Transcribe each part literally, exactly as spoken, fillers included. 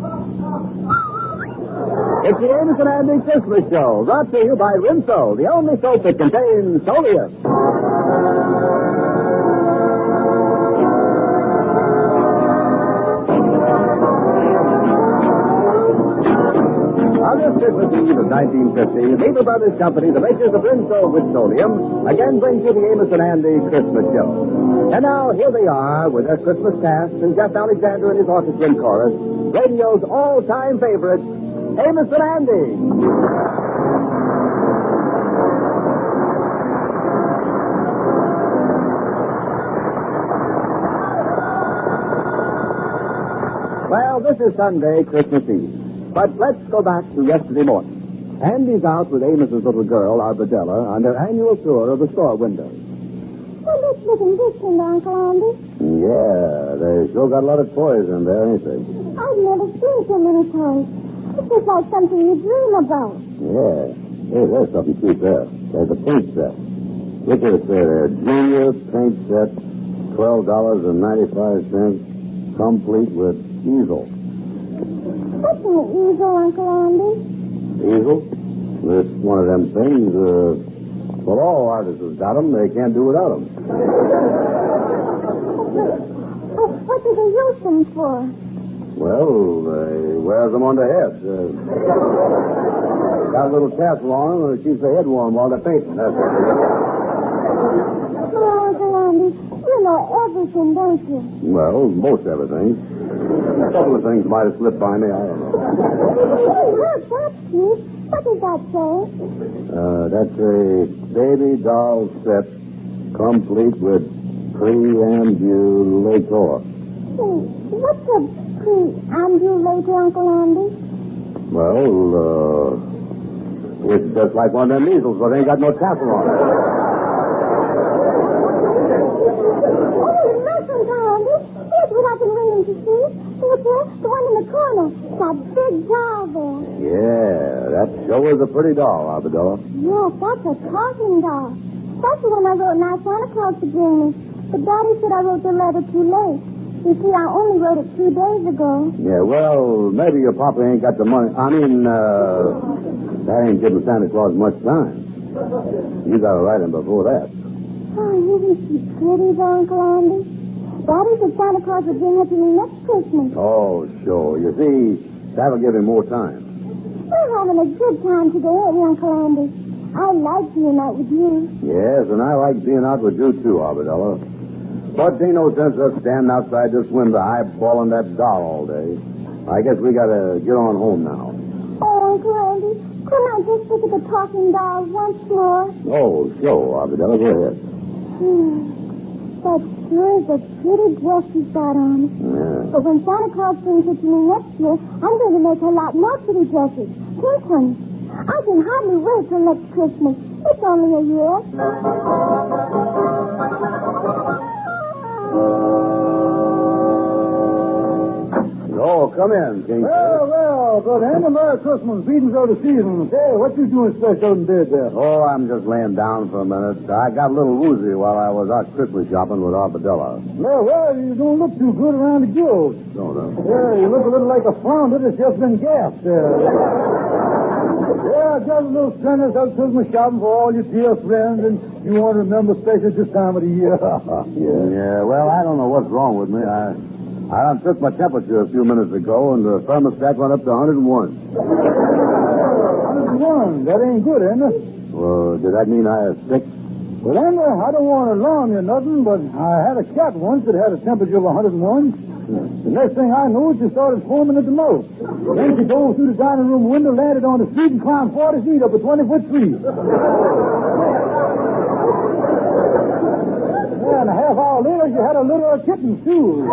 It's the Amos and Andy Christmas Show, brought to you by Rinso, the only soap that contains sodium. On this Christmas Eve of nineteen fifty, Lever Brothers Company, the makers of Rinso with sodium, again brings you the Amos and Andy Christmas Show. And now, here they are with their Christmas cast and Jeff Alexander and his orchestra and chorus, radio's all-time favorites, Amos and Andy. Well, this is Sunday, Christmas Eve. But let's go back to yesterday morning. Andy's out with Amos's little girl, Arbadella, on their annual tour of the store windows. Well, let's look in this window, Uncle Andy. Yeah, they sure got a lot of toys in there, ain't they? I've never seen so many toys. It's just like something you dream about. Yeah. Hey, there's something cheap there. There's a paint set. Look at it there. Junior paint set, twelve dollars and ninety-five cents, complete with easel. What's an easel, Uncle Andy? Easel? It's one of them things, uh, well, all artists have got them. They can't do without them. Oh, what do they use them for? Well, they wear them on their head. Uh, got a little tassel on them, and it keeps their head warm while they're painting. That's it. Oh, Uncle Andy, you know everything, don't you? Well, most everything. A couple of things might have slipped by me. I don't know. Look, that's cute. What does that say? Uh, that's a baby doll set, complete with preambulator. Hey, what's a preambulator, Uncle Andy? Well, uh, it's just like one of them measles, but they ain't got no tassel on it. Oh, look, Uncle Andy. Here's what I've been waiting to see. Look there, the one in the corner. That big doll there. Yeah, that sure is a pretty doll, Arbadella. Yes, that's a talking doll. That's the one I wrote my Santa Claus to bring me. But Daddy said I wrote the letter too late. You see, I only wrote it two days ago. Yeah, well, maybe your papa ain't got the money. I mean, uh, that ain't giving Santa Claus much time. You got to write him before that. Oh, isn't she pretty, though, Uncle Andy? Daddy said Santa Claus would bring her to me next Christmas. Oh, sure. You see, that'll give him more time. We're having a good time today, ain't we, Uncle Andy? I like being out with you. Yes, and I like being out with you, too, Arbadella. But there ain't no sense of standing outside this window eyeballing that doll all day. I guess we got to get on home now. Oh, Uncle Andy, couldn't I just look at the talking doll once more? Oh, sure, Arbadella. Go ahead. Hmm. That sure is a pretty dress she's got on. Yeah. But when Santa Claus brings her to me next year, I'm going to make her a lot more pretty dresses. Pink ones. I can hardly wait till next Christmas. It's only a year. Oh, come in, King. Well, well, brother Henry, Merry Christmas. Greetings of the season. Say, what you doing special in bed there? Oh, I'm just laying down for a minute. I got a little woozy while I was out Christmas shopping with Arbadella. Well, well, you don't look too good around the gills. No, no. Yeah, you look a little like a flounder that's just been gassed. Uh, yeah, just a little strenuous out Christmas shopping for all your dear friends, and you want to remember especially this time of the year. yeah. Yeah, well, I don't know what's wrong with me. I... I done took my temperature a few minutes ago, and the thermostat went up to one oh one. one oh one? That ain't good, ain't it? Well, did that mean I was sick? Well, then, uh, I don't want to alarm you or nothing, but I had a cat once that had a temperature of one oh one. The next thing I knew, she started foaming at the mouth. Then she dove through the dining room window, landed on the street, and climbed forty feet up a twenty-foot tree. Yeah, and a half hour later, she had a litter of kittens, too.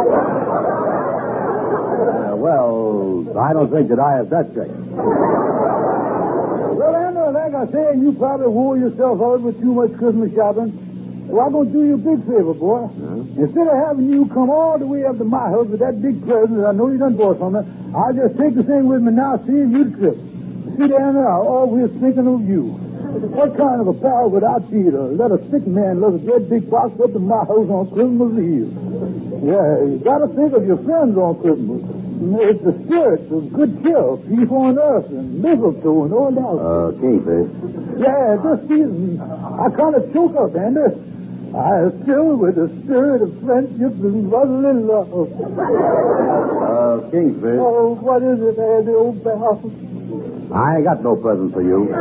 Uh, well, I don't think that I have that sick. Well, Andrew, like I say, you probably wore yourself out with too much Christmas shopping. Well, I'm going to do you a big favor, boy. Huh? Instead of having you come all the way up to my house with that big present that I know you done bought from me, I'll just take the thing with me now, seeing you the trip. See, Andrew, I'm always thinking of you. What kind of a pal would I be to let a sick man look at that big box up in my house on Christmas Eve? Yeah, you got to think of your friends on Christmas. It's the spirit of good cheer, peace on earth, and mistletoe and all that. Uh, Kingfish. Yeah, this season, I kind of choke up, Andy. I am filled with the spirit of friendship and brotherly love. Uh, Kingfish. Oh, what is it, Andy, old pal? I ain't got no present for you.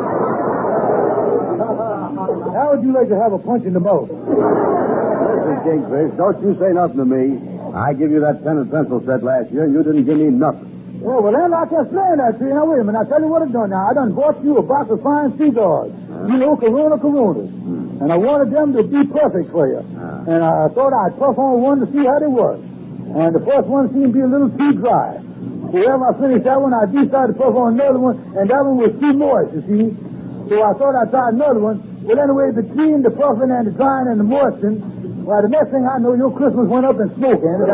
How would you like to have a punch in the mouth? Listen, Kingfish, don't you say nothing to me. I gave you that pen and pencil set last year, and you didn't give me nothing. Oh, well, then I can't explain that to you. Now, wait a minute. I'll tell you what I've done now. I done bought you a box of fine cigars. Huh? You know, Corona Coronas. Hmm. And I wanted them to be perfect for you. Huh. And I thought I'd puff on one to see how they was. And the first one seemed to be a little too dry. Whenever I finished that one, I decided to puff on another one, and that one was too moist, you see. So I thought I'd try another one. Well, anyway, between the puffing and the drying and the moistening, well, the next thing I know, your Christmas went up in smoke, Andy.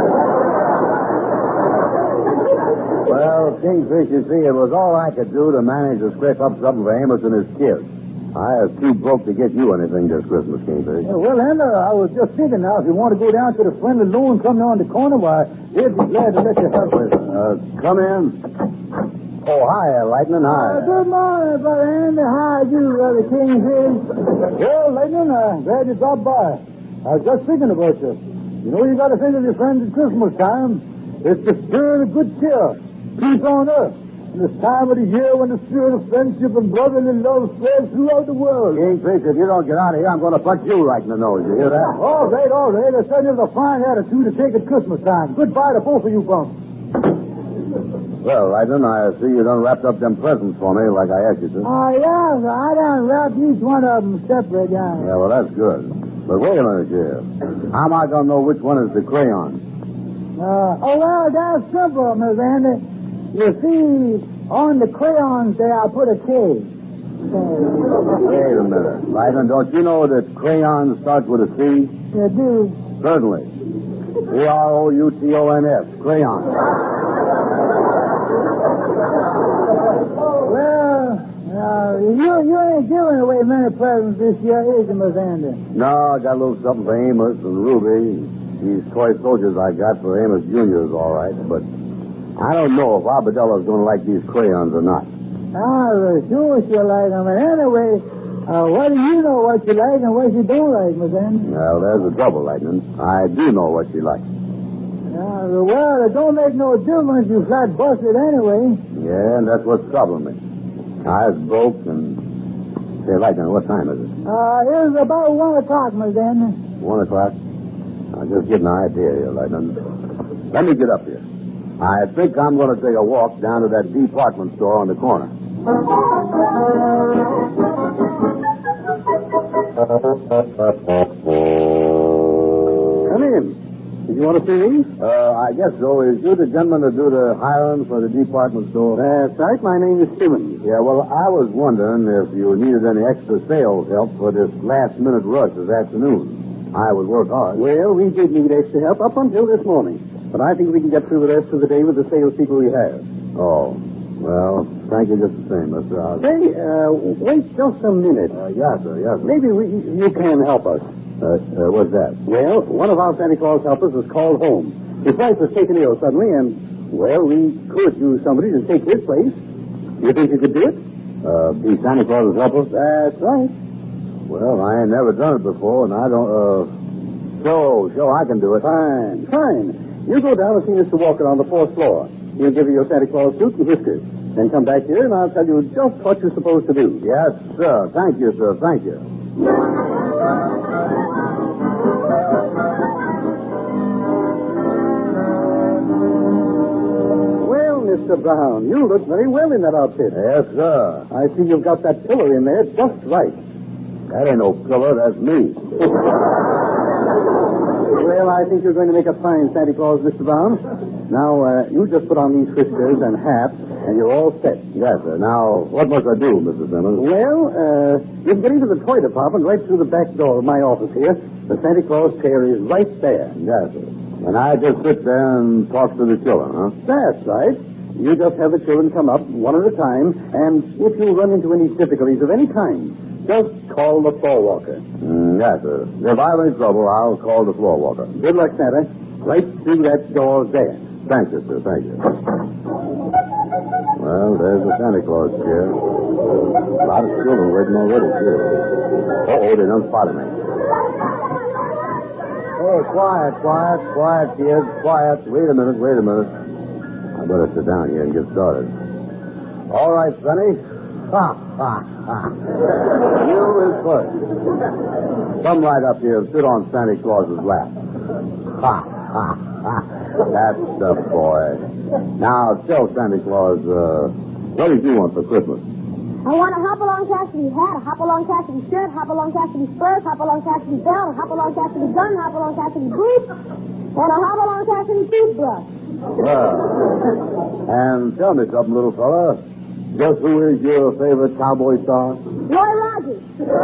Well, Kingfish, you see, it was all I could do to manage to scrape up something for Amos and his kids. I was too broke to get you anything this Christmas, Kingfish. Yeah, well, Andy, I was just thinking now, if you want to go down to the friendly loan company on the corner, why, they'd be glad to let you help us. Uh, come in. Oh, hi, Lightning. Hi. Uh, good morning, Brother Andy. How are you, Brother Kingfish? Well, Lightning, I'm glad you dropped by. I was just thinking about you. You know, you got to think of your friends at Christmas time. It's the spirit of good cheer, peace on earth. And this time of the year when the spirit of friendship and brotherly love spreads throughout the world. Kingfish, if you don't get out of here, I'm going to punch you right in the nose. You hear that? All right, all right. I said there's a fine attitude to take at Christmas time. Goodbye to both of you bumps. Well, Lightning, I see you done wrapped up them presents for me like I asked you to. Oh, yeah, I done wrapped each one of them separate, yeah. Yeah, well, that's good. But wait a minute, Sheriff. How am I going to know which one is the crayon? Uh, oh, well, that's simple, Miss Andy. You see, on the crayons there, I put a K. Wait a minute. Lightning, don't you know that crayon starts with a C? You do? Certainly. C R O U T O N S. Crayon. Well, uh, you, you ain't giving away many presents this year, is you, Miss Andy? No, I got a little something for Amos and Ruby. These toy soldiers I got for Amos Junior is all right, but I don't know if Arbadella's going to like these crayons or not. Ah, well, sure she'll like them. And anyway, uh, what do you know what you like and what you don't like, Miss Andy? Well, there's the trouble, Lightning. I do know what she likes. Uh, well, it don't make no difference. You flat busted anyway. Yeah, and that's what's troubling me. I was broke and... Say, Lightning, what time is it? Uh, it's about one o'clock, Miss Andy. One o'clock? I'll just get an idea here, Lightning. Let me get up here. I think I'm going to take a walk down to that department store on the corner. Come in. Did you want to see me? Uh, I guess so. Is you the gentleman to do the hiring for the department store? That's right. My name is Simmons. Yeah, well, I was wondering if you needed any extra sales help for this last-minute rush this afternoon. I would work hard. Well, we did need extra help up until this morning. But I think we can get through the rest of the day with the salespeople we have. Oh. Well, thank you just the same, Mister House. Say, uh, wait just a minute. Uh, yes, sir, yes, sir. Maybe we, you can help us. Uh, uh, what's that? Well, one of our Santa Claus helpers is called home. His wife was taken ill suddenly, and, well, we could use somebody to take his place. You think you could do it? Uh, be Santa Claus's helper? That's right. Well, I ain't never done it before, and I don't, uh... So, so I can do it. Fine, fine. You go down and see Mister Walker on the fourth floor. He'll give you your Santa Claus suit and whiskers. Then come back here, and I'll tell you just what you're supposed to do. Yes, sir. Thank you, sir. Thank you. Well, Mister Brown, you look very well in that outfit. Yes, sir. I see you've got that pillar in there just right. That ain't no pillar. That's me. Well, I think you're going to make a fine Santa Claus, Mister Brown. Now, uh, you just put on these whiskers and hat, and you're all set. Yes, sir. Now, what must I do, Mister Simmons? Well, uh, you can get into the toy department right through the back door of my office here. The Santa Claus chair is right there. Yes, sir. And I just sit there and talk to the children, huh? That's right. You just have the children come up one at a time, and if you run into any difficulties of any kind, just call the floor walker. Mm, yes, sir. If I have any trouble, I'll call the floor walker. Good luck, Santa. Right through that door there. Thank you, sir. Thank you. Well, there's the Santa Claus chair. A lot of children waiting already, too. Uh-oh, they done spotted me. Hey, quiet, quiet, quiet, kids, quiet. Wait a minute, wait a minute. I better sit down here and get started. All right, Sonny. Ha, ha, ha. You is first. Come right up here and sit on Santa Claus's lap. Ha, ha, ha. That's the boy. Now, tell Santa Claus, uh, what did you want for Christmas? I want a Hopalong Cassidy hat, a Hopalong Cassidy shirt, Hopalong Cassidy spurs, Hopalong Cassidy belt, a Hopalong Cassidy gun, Hopalong Cassidy boots, and a Hopalong Cassidy toothbrush. Well, and tell me something, little fella. Guess who is your favorite cowboy star? Roy Rogers.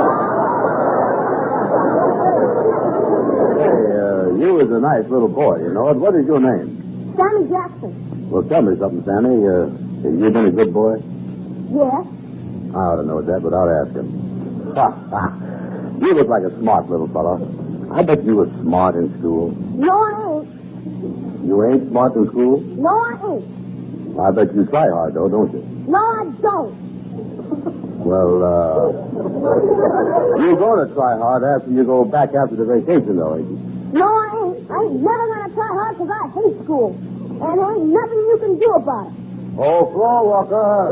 Hey, uh, you was a nice little boy, you know it. What is your name? Sammy Jackson. Well, tell me something, Sammy. Uh, you been a good boy? Yes. I ought to know that, but I'll ask him. Ha, ha. You look like a smart little fella. I bet you were smart in school. No, I ain't. You ain't smart in school? No, I ain't. I bet you try hard, though, don't you? No, I don't. Well, uh, you're going to try hard after you go back after the vacation, though, ain't you? No, I ain't. I ain't never going to try hard because I hate school. And there ain't nothing you can do about it. Oh, floor walker.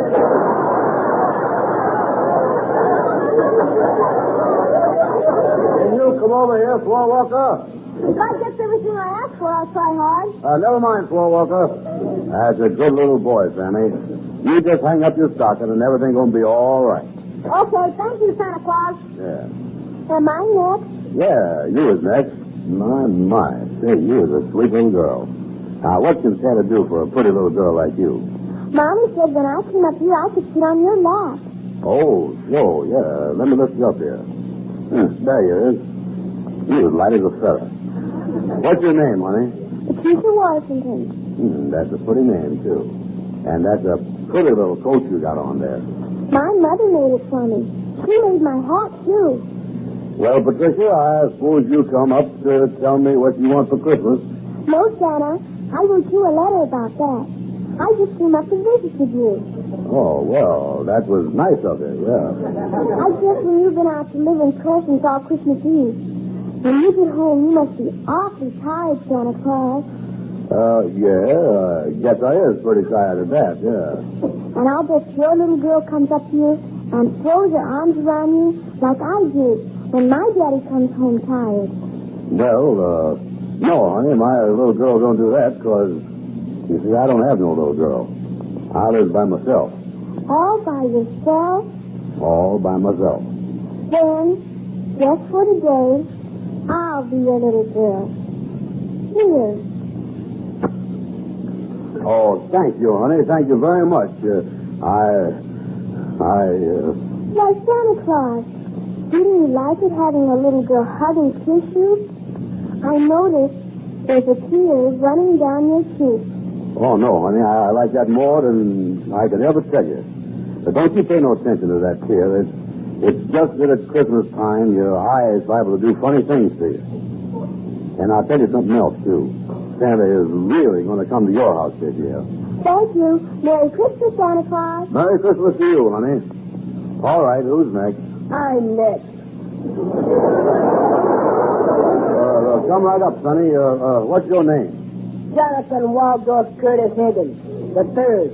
Can you come over here, floor walker? If I get everything I ask for, I'll try hard. Uh, never mind, floor walker. That's a good little boy, Sammy. You just hang up your stocking and everything's going to be all right. Okay, thank you, Santa Claus. Yeah. Am I next? Yeah, you was next. My, my. Say, you was a sweet little girl. Now, what can Santa do for a pretty little girl like you? Mommy said when I came up here, I could sit on your lap. Oh, sure, yeah. Let me lift you up here. Hmm, there you is. You as light as a feather. What's your name, honey? Patricia Washington. Hmm, that's a pretty name, too. And that's a pretty little coat you got on there. My mother made it for me. She made my hat, too. Well, Patricia, I suppose you come up to tell me what you want for Christmas. No, Santa. I wrote you a letter about that. I just came up to visit with you. Oh, well, that was nice of you, yeah. I guess when you've been out to live in Crescent all Christmas Eve, when you get home, you must be awfully tired, Santa Claus. Uh, yeah, I guess I is pretty tired of that, yeah. And I'll bet your little girl comes up to you and throws her arms around you like I did when my daddy comes home tired. Well, uh, no, honey, my little girl don't do that because, you see, I don't have no little girl. I live by myself. All by yourself? All by myself. Then, just for today, I'll be your little girl. Here. Oh, thank you, honey. Thank you very much. Uh, I, I, uh... Why, Santa Claus, didn't you like it having a little girl hug and kiss you? I noticed there's a tear running down your cheek. Oh, no, honey. I, I like that more than I could ever tell you. But don't you pay no attention to that tear. It's, it's just that at Christmas time, your eye is liable to do funny things to you. And I'll tell you something else, too. Santa is really going to come to your house this year. Thank you. Merry Christmas, Santa Claus. Merry Christmas to you, honey. All right, who's next? I'm next. Uh, uh, come right up, Sonny. Uh, uh, what's your name? Jonathan Waldorf Curtis Higgins, the third.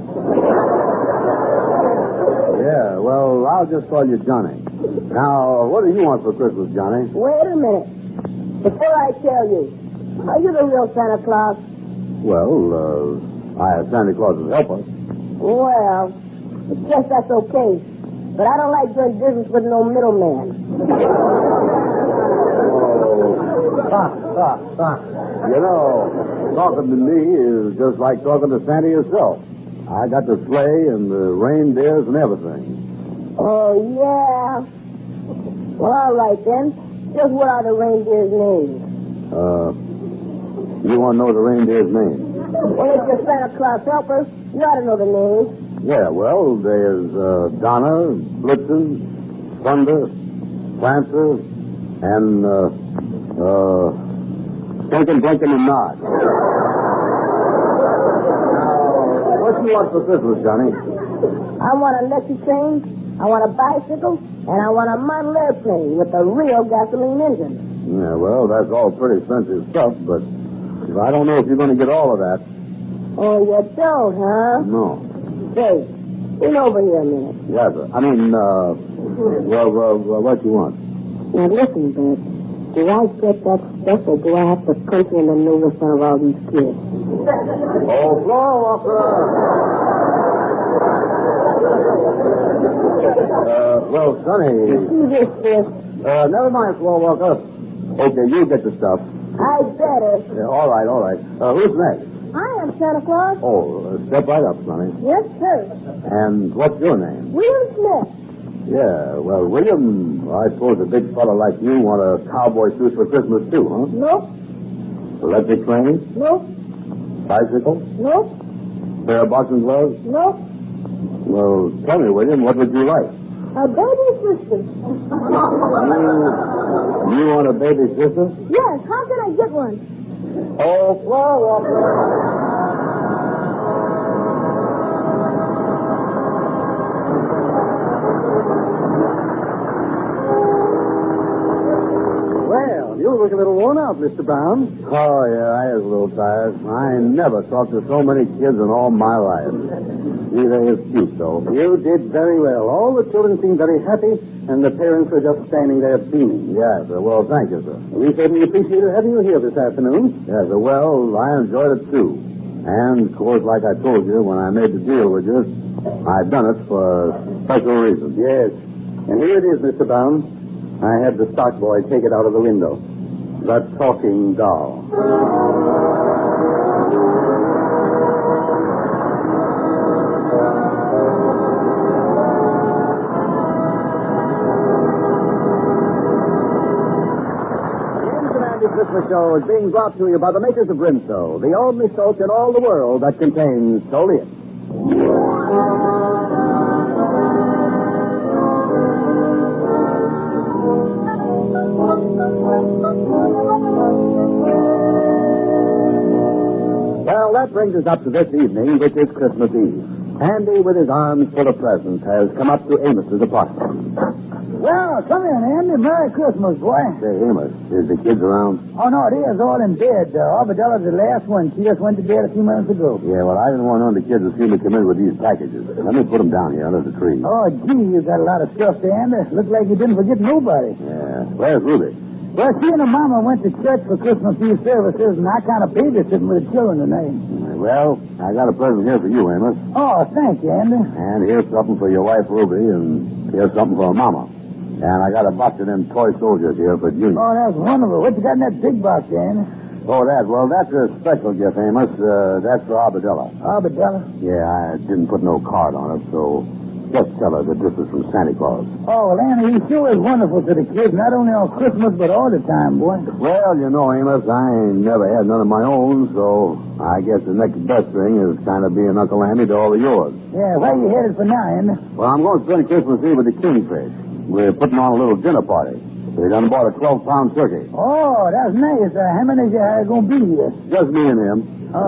Yeah, well, I'll just call you Johnny. Now, what do you want for Christmas, Johnny? Wait a minute. Before I tell you, are you the real Santa Claus? Well, uh, I have Santa Claus's helper. Well, I guess that's okay. But I don't like doing business with no middleman. Oh, ha, ha, ha. You know, talking to me is just like talking to Santa yourself. I got the sleigh and the reindeers and everything. Oh, yeah. Well, all right, then. Just what are the reindeers' names? Uh, you want to know the reindeer's name? Well, if you're Santa Claus helper, you ought to know the names. Yeah, well, there's uh, Donna, Blitzen, Thunder, Prancer, and, uh, uh, Stinkin', Blinkin', and Nod. do you want for Christmas, Johnny? I want an electric train, I want a bicycle, and I want a model airplane with a real gasoline engine. Yeah, well, that's all pretty expensive stuff, but I don't know if you're going to get all of that. Oh, you don't, huh? No. Say, lean over here a minute. Yes, sir. I mean, uh, well, well, well what do you want? Now, listen, Bert. Do I get that stuff, or do I have to punch you in the nose in front of all these kids? Oh, floor walker! uh, well, Sonny... See this, this. Uh, never mind, floor walker. Okay, you get the stuff. I better. Yeah, all right, all right. Uh, who's next? I am Santa Claus. Oh, uh, step right up, Sonny. Yes, sir. And what's your name? William Smith. Yeah, well, William, I suppose a big fella like you want a cowboy suit for Christmas, too, huh? Nope. Electric train? Nope. Bicycle? Nope. Pair of boxing gloves? Nope. Well, tell me, William, what would you like? A baby sister. You, you want a baby sister? Yes, how can I get one? Oh, floor walker. You look a little worn out, Mister Brown. Oh, yeah, I was a little tired. I never talked to so many kids in all my life. Gee, they is cute, though. You did very well. All the children seemed very happy, and the parents were just standing there beaming. Yes, sir. Well, thank you, sir. We certainly appreciated having you here this afternoon. Yes, sir. Well, I enjoyed it, too. And, of course, like I told you when I made the deal with you, I've done it for a special reason. Yes. And here it is, Mister Brown. I had the stock boy take it out of the window. The talking doll. The Christmas show is being brought to you by the makers of Brimstone, the only soap in all the world that contains Solium. Well, that brings us up to this evening, which is Christmas Eve. Andy, with his arms full of presents, has come up to Amos's apartment. Well, come in, Andy. Merry Christmas, boy. Say, Amos, is the kids around? Oh, no, they is all in bed. Uh, Arbidella's the last one. She just went to bed a few minutes ago. Yeah, well, I didn't want none of the kids to see me come in with these packages. Let me put them down here under the tree. Oh, gee, you got a lot of stuff there, Andy. Looks like you didn't forget nobody. Yeah. Where's Ruby? Well, she and her mama went to church for Christmas Eve services, and I kind of babysitting with the children tonight. Well, I got a present here for you, Amos. Oh, thank you, Andy. And here's something for your wife, Ruby, and here's something for her mama. And I got a box of them toy soldiers here for Junior. Oh, that's wonderful. What you got in that big box, Andy? Oh, that? Well, that's a special gift, Amos. Uh, that's for Arbidella. Arbidella? Yeah, I didn't put no card on it, so just tell her that this is from Santa Claus. Oh, well, Andy, he sure is wonderful to the kids, not only on Christmas, but all the time, boy. Well, you know, Amos, I ain't never had none of my own, so I guess the next best thing is kind of being Uncle Andy to all of yours. Yeah, where you headed for now, Andy? Well, I'm going to spend Christmas Eve with the Kingfish. We're putting on a little dinner party. We done bought a twelve-pound turkey. Oh, that's nice. Uh, how many are going to be here? Just me and him. Oh,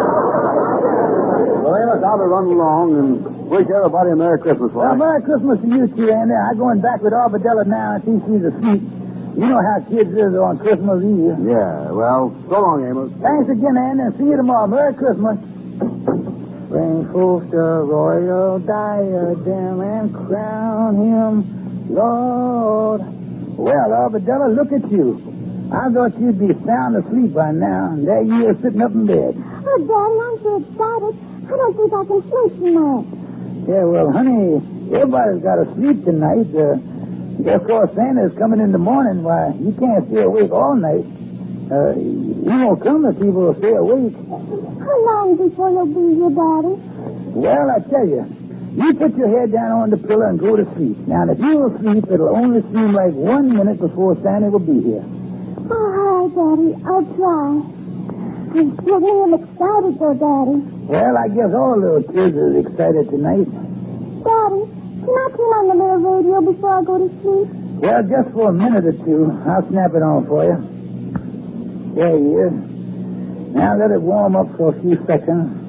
well, Amos, I'll be running along and wish everybody a Merry Christmas for well, me. Merry Christmas to you, too, Andy. I'm going back with Arbidella now and see she's asleep. You know how kids is on Christmas Eve. Yeah, well, so long, Amos. Thanks again, Andy, and see you tomorrow. Merry Christmas. Bring forth the royal diadem and crown him Lord. Well, Arbidella, look at you. I thought you'd be sound asleep by now, and there you are sitting up in bed. Oh, Daddy, I'm so excited. I don't think I can sleep tonight. Yeah, well, honey, everybody's got to sleep tonight. Uh, of course, Santa's coming in the morning. Why, you can't stay awake all night. Uh, he won't come if people will stay awake. How long before you'll be here, Daddy? Well, I tell you, you put your head down on the pillow and go to sleep. Now, if you will sleep, it'll only seem like one minute before Santa will be here. Oh, all right, Daddy. I'll try. I certainly am excited, though, Daddy. Well, I guess all little kids are excited tonight. Daddy, can I turn on the little radio before I go to sleep? Well, just for a minute or two. I'll snap it on for you. There he is. Now let it warm up for a few seconds.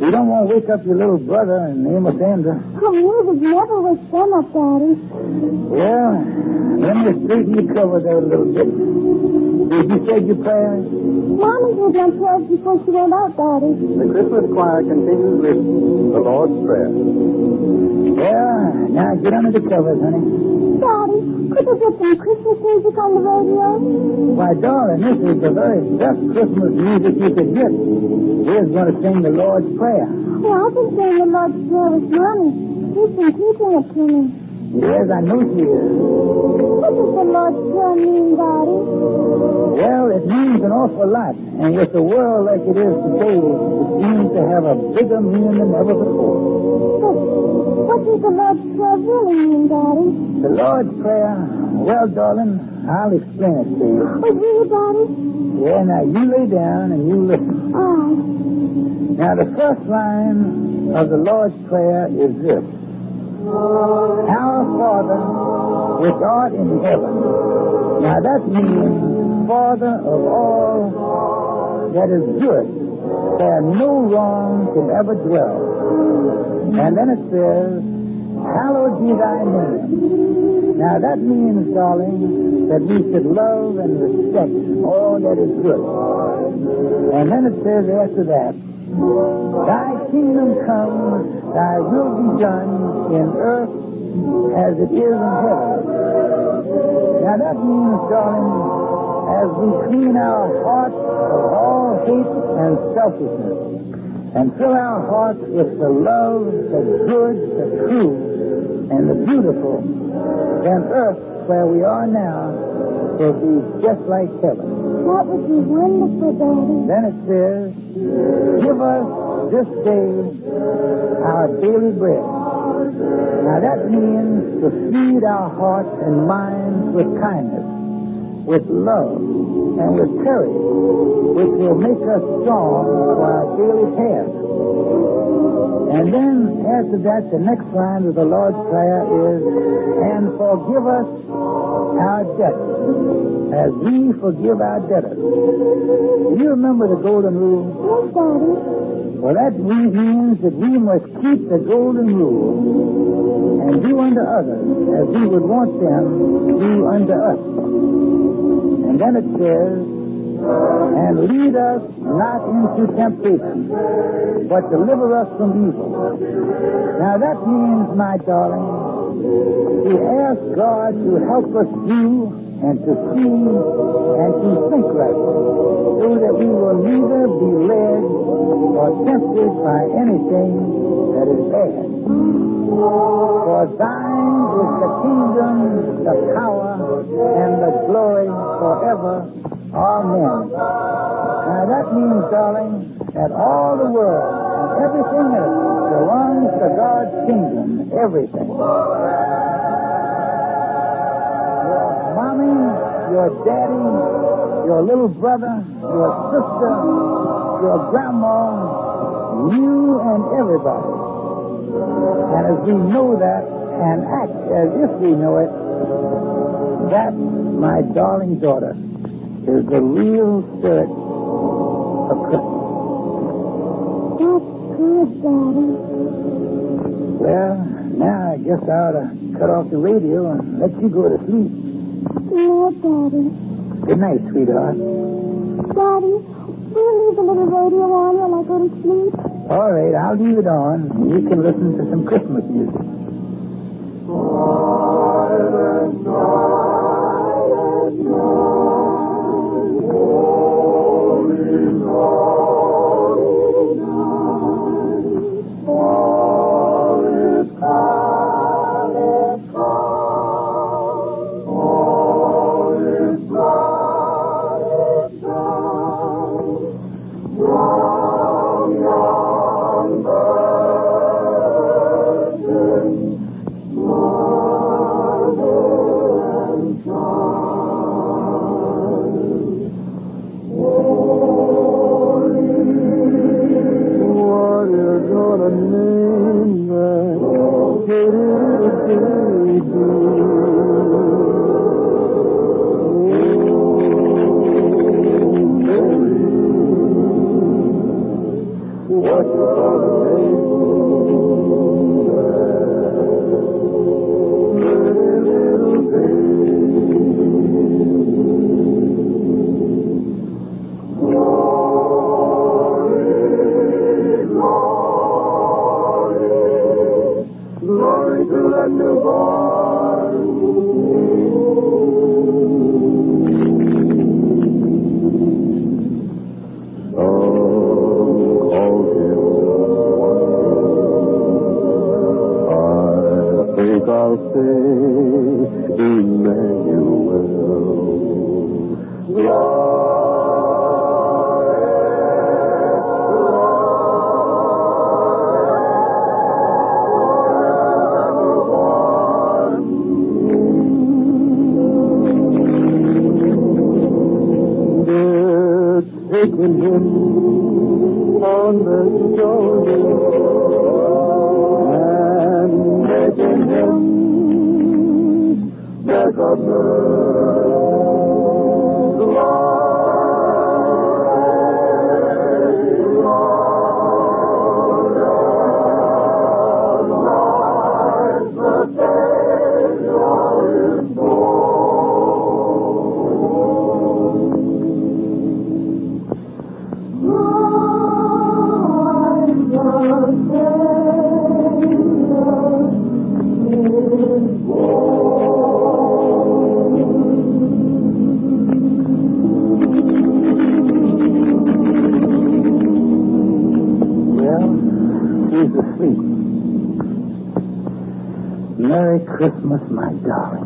We don't want to wake up your little brother and Amos Andrew. Oh, music never wakes them up, Daddy. Well, let me straighten your cover there a little bit. Did you say your prayers? Mommy had done prayers before she went out, Daddy. The Christmas choir continues with the Lord's Prayer. Well, now get under the covers, honey. Daddy, could you get some Christmas music on the radio? Why, darling, this is the very best Christmas music you could get. We're going to sing the Lord's Prayer. Well, I've been saying the Lord's Prayer with Mommy. She's been teaching it to me. Yes, I know she is. What does the Lord's Prayer mean, Daddy? Well, it means an awful lot. And with the world like it is today, it seems to have a bigger meaning than ever before. But what does the Lord's Prayer really mean, Daddy? The Lord's Prayer, well, darling, I'll explain it to you. Oh, will you, Daddy? Yeah, now you lay down and you listen. Oh. Now, the first line of the Lord's Prayer is this. Our Father, which art in heaven. Now, that means Father of all that is good, where no wrong can ever dwell. And then it says, hallowed be thy name. Now, that means, darling, that we should love and respect all that is good. And then it says after that, thy kingdom come, thy will be done in earth as it is in heaven. Now that means, darling, as we clean our hearts of all hate and selfishness and fill our hearts with the love, the good, the true, and the beautiful, then earth, where we are now, will be just like heaven. That would be wonderful, Daddy. Then it says, give us this day our daily bread. Now that means to feed our hearts and minds with kindness, with love, and with courage, which will make us strong for our daily task. And then after that, the next line of the Lord's Prayer is, and forgive us our debts, as we forgive our debtors. Do you remember the golden rule? Yes, Daddy. Well, that means that we must keep the golden rule and do unto others as we would want them to do unto us. And then it says, and lead us not into temptation, but deliver us from evil. Now that means, my darling, to ask God to help us do and to see and to think right, so that we will neither be led or tempted by anything that is bad. For thine is the kingdom, the power, and the glory forever. Amen. Now that means, darling, that all the world and everything else belongs to God's kingdom. Everything. Mommy, your daddy, your little brother, your sister, your grandma, you and everybody. And as we know that and act as if we know it, that, my darling daughter, is the real spirit of Christmas. That's good, Daddy. Well, now I guess I ought to cut off the radio and let you go to sleep. No, Daddy. Good night, sweetheart. Daddy, will you leave the little radio on while I go to sleep? All right, I'll leave it on. You can listen to some Christmas music. Silent night, silent night, holy night, all is calm, is calm, all is bright, is bright, from yon virgin, mother and child. Holy, what is your name that it is do? What little and newborn. Some call him. I think I'll say Emmanuel. Taking him on the shoulder and making him the governor. Merry Christmas, my darling.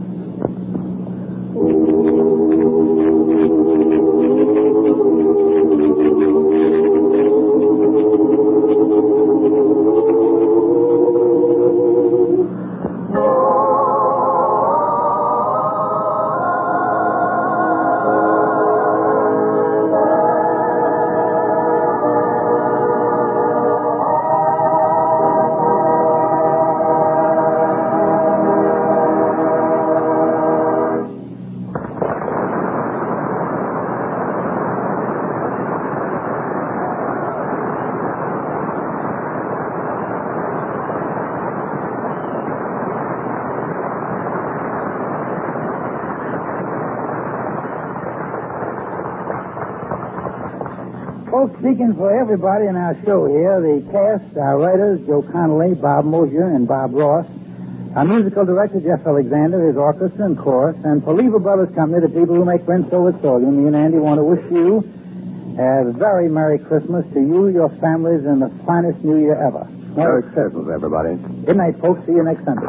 Folks, speaking for everybody in our show here, the cast, our writers, Joe Connolly, Bob Mosier, and Bob Ross, our musical director, Jeff Alexander, his orchestra and chorus, and for Lever Brothers Company, the people who make Rinso with Solium, me and Andy want to wish you a very Merry Christmas to you, your families, and the finest New Year ever. Merry Christmas, everybody. Good night, folks. See you next Sunday.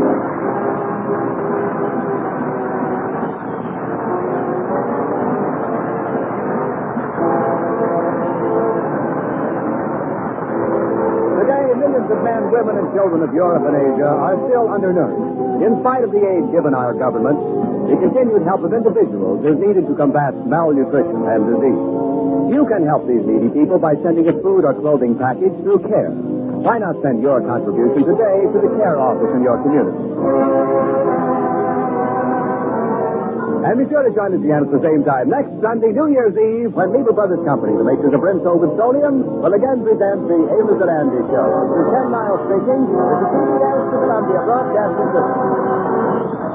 Millions of men, women, and children of Europe and Asia are still undernourished. In spite of the aid given our government, the continued help of individuals is needed to combat malnutrition and disease. You can help these needy people by sending a food or clothing package through CARE. Why not send your contribution today to the CARE office in your community? And be sure to join us again at the same time next Sunday, New Year's Eve, when Lever Brothers Company, the makers of Rinso with Solium, will again present the Amos and Andy Show. This is Ken Niles speaking. This is C B S, the Columbia Broadcasting System.